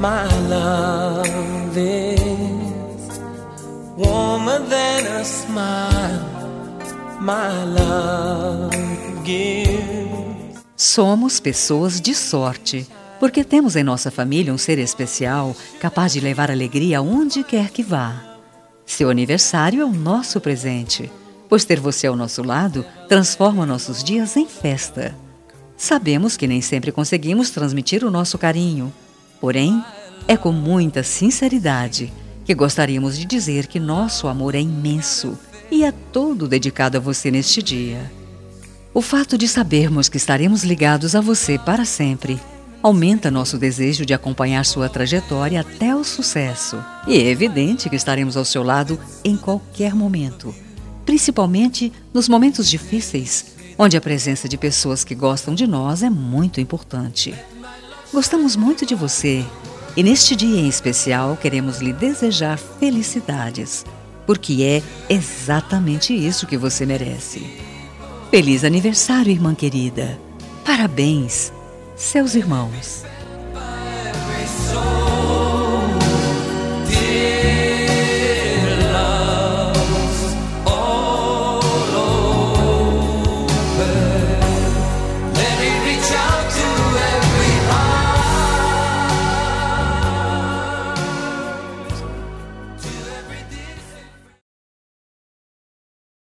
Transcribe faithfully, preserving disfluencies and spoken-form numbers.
My love is warmer than a smile. My love gives. Somos pessoas de sorte, porque temos em nossa família um ser especial, capaz de levar alegria aonde quer que vá. Seu aniversário é o nosso presente, pois ter você ao nosso lado transforma nossos dias em festa. Sabemos que nem sempre conseguimos transmitir o nosso carinho, porém, é com muita sinceridade que gostaríamos de dizer que nosso amor é imenso e é todo dedicado a você neste dia. O fato de sabermos que estaremos ligados a você para sempre aumenta nosso desejo de acompanhar sua trajetória até o sucesso. E é evidente que estaremos ao seu lado em qualquer momento, principalmente nos momentos difíceis, onde a presença de pessoas que gostam de nós é muito importante. Gostamos muito de você e neste dia em especial queremos lhe desejar felicidades, porque é exatamente isso que você merece. Feliz aniversário, irmã querida! Parabéns, seus irmãos.